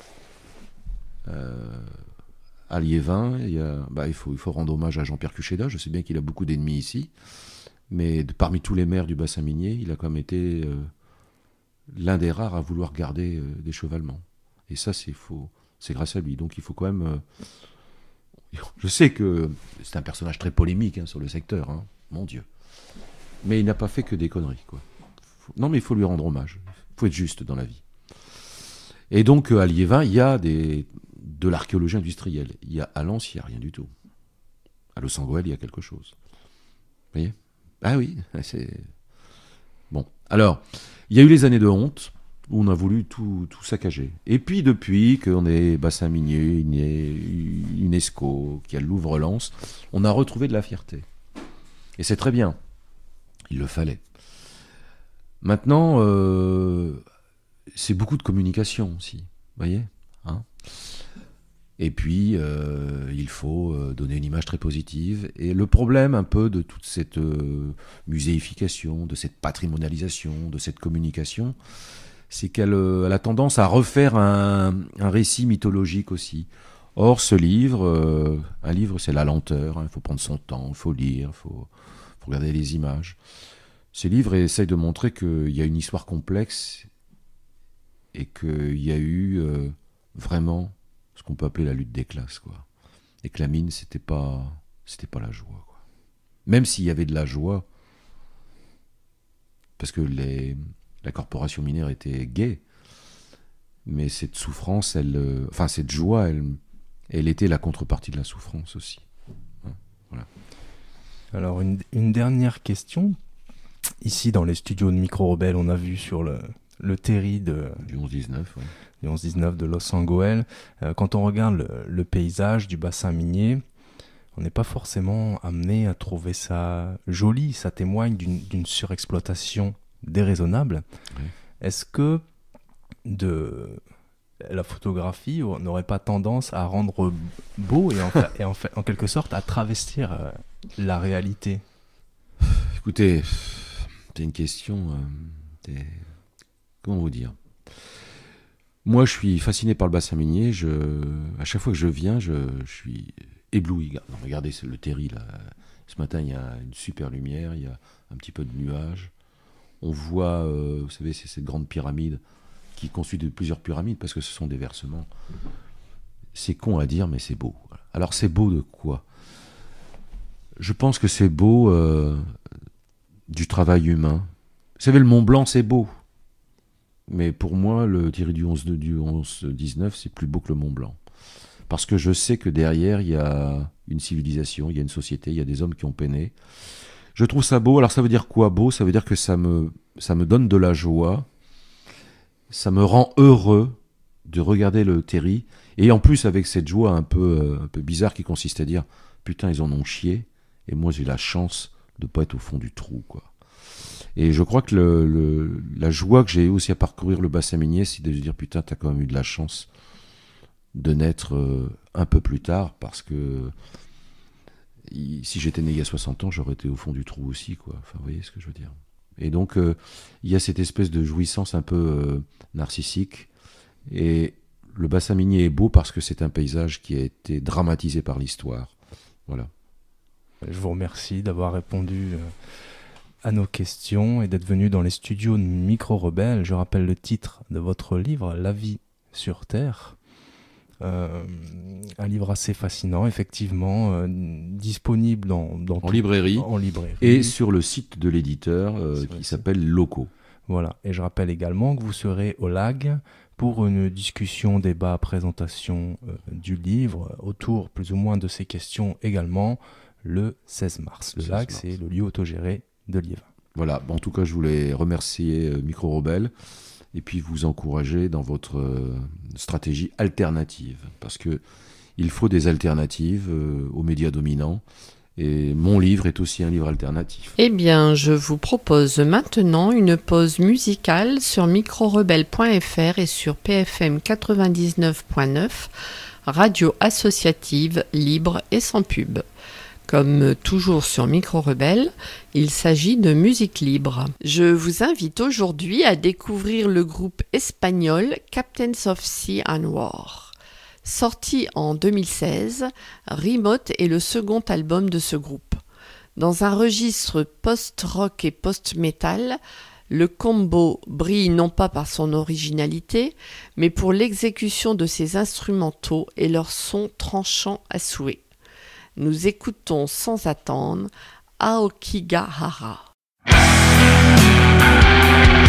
À Liévin, il faut rendre hommage à Jean-Pierre Cucheda. Je sais bien qu'il a beaucoup d'ennemis ici, mais parmi tous les maires du bassin minier, il a quand même été l'un des rares à vouloir garder des chevalements. Et ça, c'est grâce à lui. Donc il faut quand même... Je sais que c'est un personnage très polémique sur le secteur, hein, mon Dieu. Mais il n'a pas fait que des conneries, quoi. Non, mais il faut lui rendre hommage. Il faut être juste dans la vie. Et donc, à Liévin, il y a de l'archéologie industrielle. À Lens, il n'y a rien du tout. À Los Angeles, il y a quelque chose. Vous voyez ? Ah oui, c'est... Bon. Alors, il y a eu les années de honte, où on a voulu tout saccager. Et puis, depuis qu'on est bassin minier, UNESCO, qu'il y a le Louvre-Lens, on a retrouvé de la fierté. Et c'est très bien. Il le fallait. Maintenant, c'est beaucoup de communication aussi. Vous voyez, hein ? Et puis, il faut donner une image très positive. Et le problème un peu de toute cette muséification, de cette patrimonialisation, de cette communication, c'est qu'elle a tendance à refaire un récit mythologique aussi. Or, ce livre, un livre, c'est la lenteur. Il faut prendre son temps, il faut lire, il faut regarder les images. Ce livre essaye de montrer qu'il y a une histoire complexe et qu'il y a eu vraiment ce qu'on peut appeler la lutte des classes, quoi. Et que la mine, c'était pas la joie, quoi. Même s'il y avait de la joie, parce que la corporation minière était gaie, mais cette souffrance, cette joie, elle était la contrepartie de la souffrance aussi. Voilà. Alors, une dernière question. Ici, dans les studios de Micro Rebelle, on a vu sur le terri du 11-19, ouais. Du 11-19 de Los Angeles. Quand on regarde le paysage du bassin minier, on n'est pas forcément amené à trouver ça joli. Ça témoigne d'une surexploitation déraisonnable. Oui. Est-ce que la photographie n'aurait pas tendance à rendre beau et en quelque sorte à travestir la réalité ? Écoutez, c'est une question... Comment vous dire ? Moi, je suis fasciné par le bassin minier. À chaque fois que je viens, je suis ébloui. Regardez le terri, là. Ce matin, il y a une super lumière, il y a un petit peu de nuages. On voit, vous savez, c'est cette grande pyramide qui est constituée de plusieurs pyramides parce que ce sont des versements. C'est con à dire, mais c'est beau. Alors, c'est beau de quoi ? Je pense que c'est beau du travail humain. Vous savez, le Mont Blanc, c'est beau. Mais pour moi, le terri du 11-19, c'est plus beau que le Mont Blanc. Parce que je sais que derrière, il y a une civilisation, il y a une société, il y a des hommes qui ont peiné. Je trouve ça beau. Alors ça veut dire quoi, beau ? Ça veut dire que ça me donne de la joie. Ça me rend heureux de regarder le terri. Et en plus, avec cette joie un peu bizarre qui consiste à dire « Putain, ils en ont chié. Et moi, j'ai la chance de ne pas être au fond du trou, quoi. » Et je crois que la joie que j'ai aussi à parcourir le bassin minier, c'est de se dire, putain, t'as quand même eu de la chance de naître un peu plus tard, parce que si j'étais né il y a 60 ans, j'aurais été au fond du trou aussi, quoi. Enfin, vous voyez ce que je veux dire. Et donc, il y a cette espèce de jouissance un peu narcissique. Et le bassin minier est beau parce que c'est un paysage qui a été dramatisé par l'histoire. Voilà. Je vous remercie d'avoir répondu à nos questions et d'être venu dans les studios de Micro Rebelle. Je rappelle le titre de votre livre, La vie sur Terre. Un livre assez fascinant, effectivement, disponible en librairie et sur le site de l'éditeur qui s'appelle Loco. Voilà, et je rappelle également que vous serez au LAG pour une discussion, débat, présentation du livre autour plus ou moins de ces questions également le 16 mars. Le LAG, c'est le lieu autogéré de Liévin. Voilà, en tout cas, je voulais remercier Micro Rebelle et puis vous encourager dans votre stratégie alternative, parce que il faut des alternatives aux médias dominants, et mon livre est aussi un livre alternatif. Eh bien, je vous propose maintenant une pause musicale sur microrebelle.fr et sur PFM 99.9, radio associative, libre et sans pub. Comme toujours sur Micro Rebelle, il s'agit de musique libre. Je vous invite aujourd'hui à découvrir le groupe espagnol Captains of Sea and War. Sorti en 2016, Remote est le second album de ce groupe. Dans un registre post-rock et post-metal, le combo brille non pas par son originalité, mais pour l'exécution de ses instrumentaux et leur son tranchant à souhait. Nous écoutons sans attendre Aokigahara.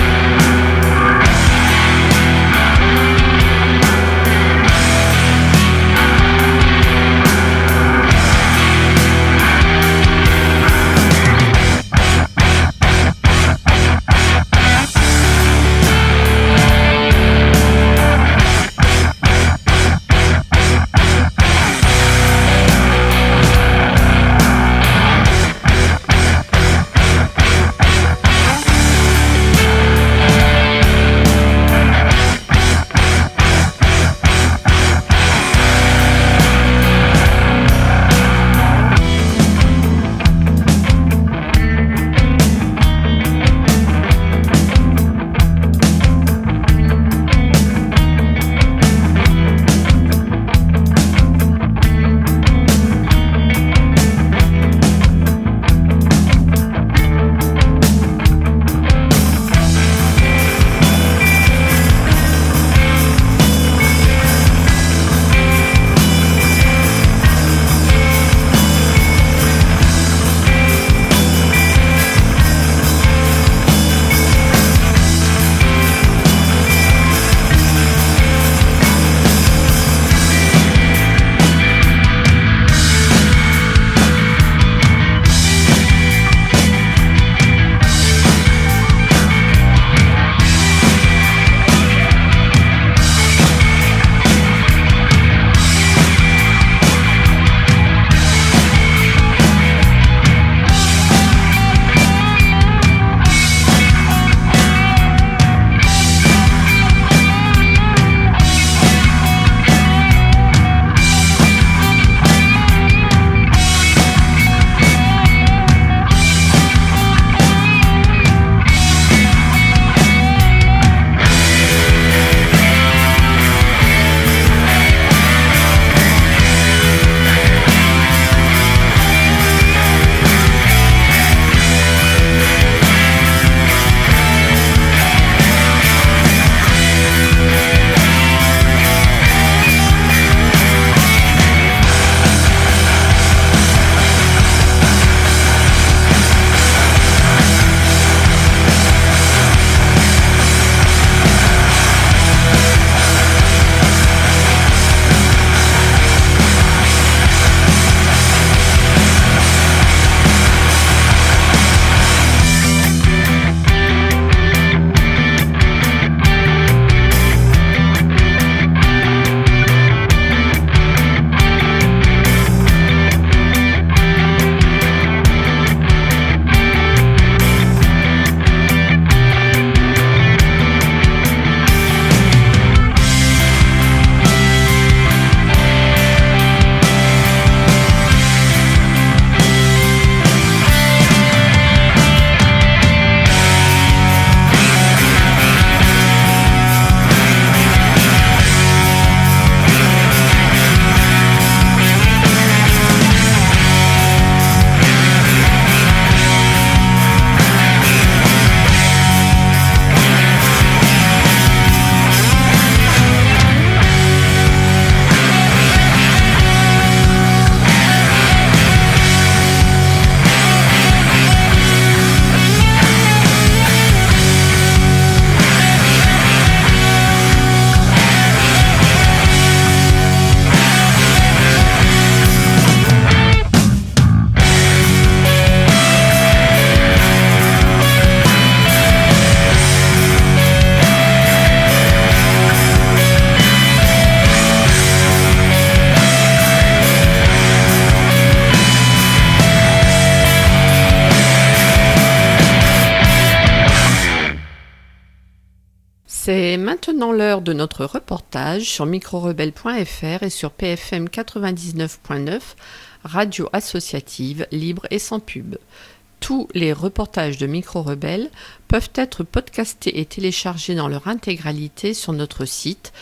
C'est maintenant l'heure de notre reportage sur microrebelle.fr et sur PFM 99.9, radio associative, libre et sans pub. Tous les reportages de Micro-Rebelle peuvent être podcastés et téléchargés dans leur intégralité sur notre site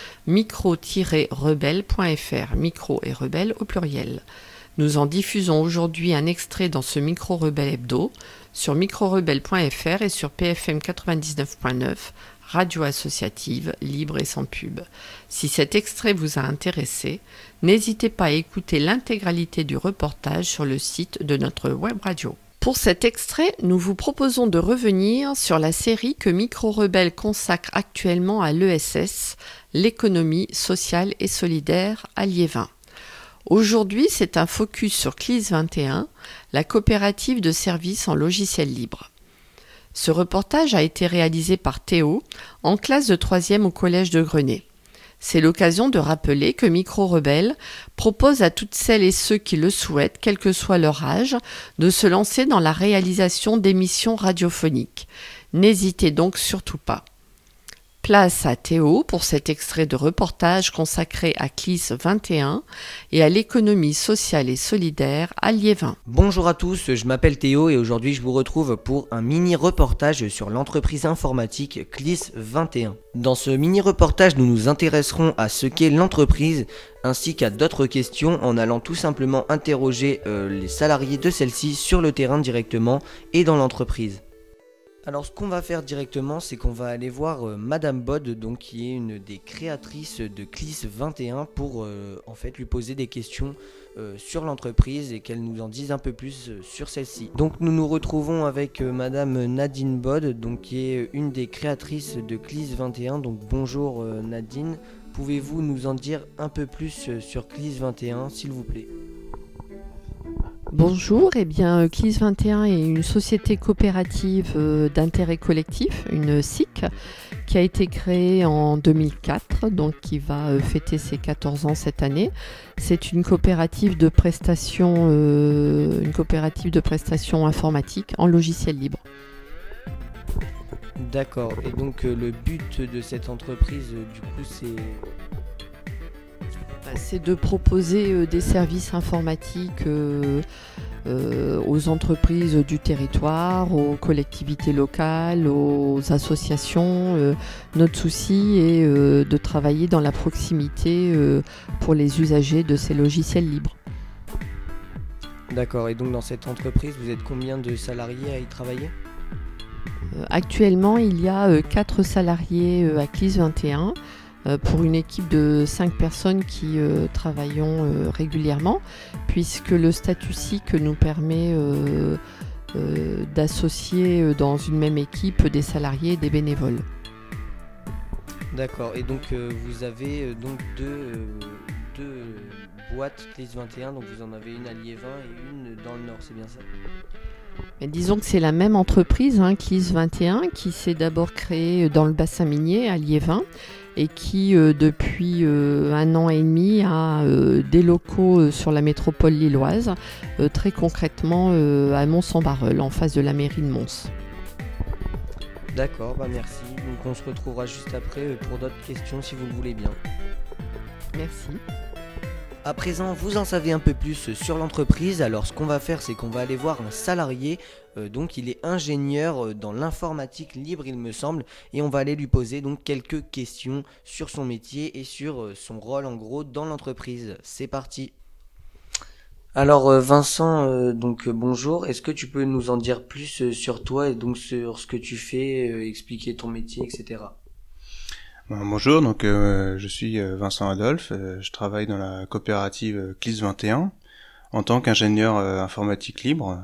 micro-rebelle.fr, micro et rebelle au pluriel. Nous en diffusons aujourd'hui un extrait dans ce Micro-Rebelle hebdo sur microrebelle.fr et sur PFM 99.9, radio associative, libre et sans pub. Si cet extrait vous a intéressé, n'hésitez pas à écouter l'intégralité du reportage sur le site de notre web radio. Pour cet extrait, nous vous proposons de revenir sur la série que Micro-Rebelle consacre actuellement à l'ESS, l'économie sociale et solidaire à Liévin. Aujourd'hui, c'est un focus sur CLIS 21, la coopérative de services en logiciel libre. Ce reportage a été réalisé par Théo, en classe de 3e au collège de Grenay. C'est l'occasion de rappeler que Micro-Rebelle propose à toutes celles et ceux qui le souhaitent, quel que soit leur âge, de se lancer dans la réalisation d'émissions radiophoniques. N'hésitez donc surtout pas. Place à Théo pour cet extrait de reportage consacré à CLIS 21 et à l'économie sociale et solidaire à Liévin. Bonjour à tous, je m'appelle Théo et aujourd'hui je vous retrouve pour un mini-reportage sur l'entreprise informatique CLIS 21. Dans ce mini-reportage, nous nous intéresserons à ce qu'est l'entreprise ainsi qu'à d'autres questions en allant tout simplement interroger les salariés de celle-ci sur le terrain directement et dans l'entreprise. Alors ce qu'on va faire directement, c'est qu'on va aller voir Madame Bod, donc qui est une des créatrices de CLIS 21 pour en fait lui poser des questions sur l'entreprise et qu'elle nous en dise un peu plus sur celle-ci. Donc nous nous retrouvons avec Madame Nadine Bod, donc qui est une des créatrices de CLIS 21. Donc bonjour Nadine, pouvez-vous nous en dire un peu plus sur CLIS 21 s'il vous plaît ? Bonjour, CLIS 21 est une société coopérative d'intérêt collectif, une SIC, qui a été créée en 2004, donc qui va fêter ses 14 ans cette année. C'est une coopérative de prestations informatiques en logiciel libre. D'accord, et donc le but de cette entreprise, du coup, c'est de proposer des services informatiques aux entreprises du territoire, aux collectivités locales, aux associations. Notre souci est de travailler dans la proximité pour les usagers de ces logiciels libres. D'accord, et donc dans cette entreprise, vous êtes combien de salariés à y travailler ? Actuellement, il y a 4 salariés à CLIS 21. Pour une équipe de 5 personnes qui travaillons régulièrement, puisque le statut SIC nous permet d'associer dans une même équipe des salariés et des bénévoles. D'accord, et donc vous avez donc deux boîtes CLIS 21, donc vous en avez une à Liévin et une dans le Nord, c'est bien ça ? Mais disons que c'est la même entreprise, CLIS 21, qui s'est d'abord créée dans le bassin minier à Liévin et qui depuis 1 an et demi a des locaux sur la métropole lilloise, très concrètement à Mons-en-Barœul, en face de la mairie de Mons. D'accord, merci. Donc on se retrouvera juste après pour d'autres questions si vous le voulez bien. Merci. À présent, vous en savez un peu plus sur l'entreprise. Alors ce qu'on va faire, c'est qu'on va aller voir un salarié. Donc il est ingénieur dans l'informatique libre, il me semble. Et on va aller lui poser donc quelques questions sur son métier et sur son rôle en gros dans l'entreprise. C'est parti. Alors Vincent, bonjour. Est-ce que tu peux nous en dire plus sur toi et donc sur ce que tu fais, expliquer ton métier, etc. Bonjour, je suis Vincent Adolphe, je travaille dans la coopérative CLIS 21 en tant qu'ingénieur informatique libre.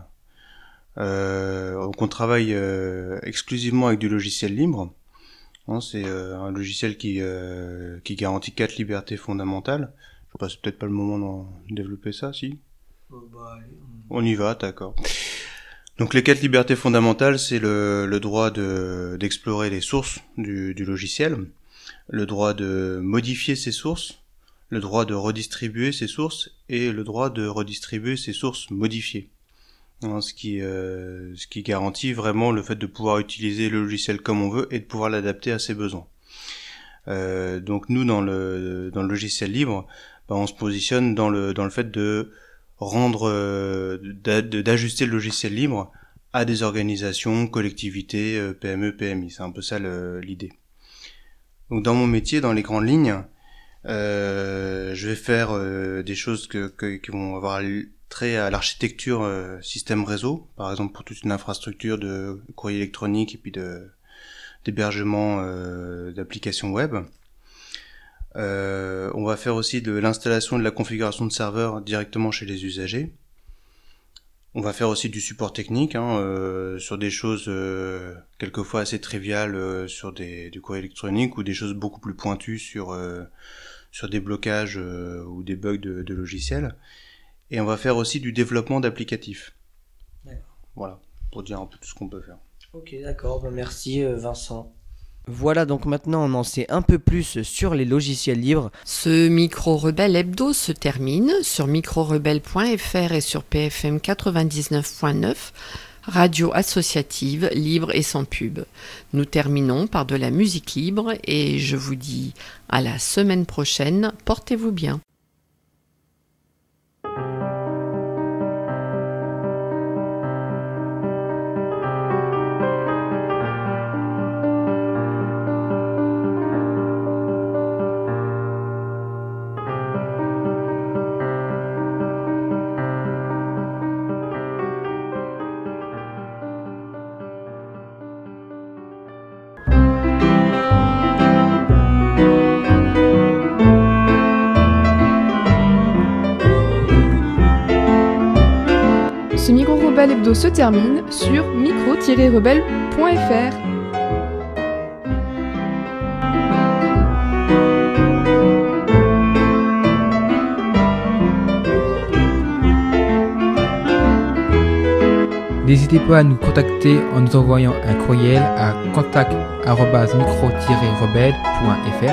On travaille exclusivement avec du logiciel libre. C'est un logiciel qui garantit 4 libertés fondamentales. Je sais pas, c'est peut-être pas le moment de développer ça, si ? Allez, on y va, d'accord. Donc les 4 libertés fondamentales, c'est le droit d'explorer les sources du logiciel, le droit de modifier ses sources, le droit de redistribuer ses sources et le droit de redistribuer ses sources modifiées. Ce qui garantit vraiment le fait de pouvoir utiliser le logiciel comme on veut et de pouvoir l'adapter à ses besoins. Donc nous, dans le logiciel libre, on se positionne dans le fait de rendre, d'ajuster le logiciel libre à des organisations, collectivités, PME, PMI. C'est un peu ça l'idée. Donc dans mon métier, dans les grandes lignes, je vais faire des choses qui vont avoir trait à l'architecture système réseau, par exemple pour toute une infrastructure de courrier électronique et puis d'hébergement d'applications web. On va faire aussi de l'installation et de la configuration de serveurs directement chez les usagers. On va faire aussi du support technique sur des choses quelquefois assez triviales sur du courrier électronique ou des choses beaucoup plus pointues sur des blocages ou des bugs de logiciels. Et on va faire aussi du développement d'applicatifs. D'accord. Voilà, pour dire un peu tout ce qu'on peut faire. Ok, d'accord, merci Vincent. Voilà, donc maintenant on en sait un peu plus sur les logiciels libres. Ce Micro-Rebelle Hebdo se termine sur microrebelle.fr et sur PFM 99.9, radio associative, libre et sans pub. Nous terminons par de la musique libre et je vous dis à la semaine prochaine, portez-vous bien. Ce Micro-Rebelle Hebdo se termine sur micro-rebelle.fr. N'hésitez pas à nous contacter en nous envoyant un courriel à contact@micro-rebelle.fr.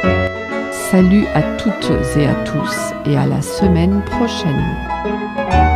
Salut à toutes et à tous et à la semaine prochaine.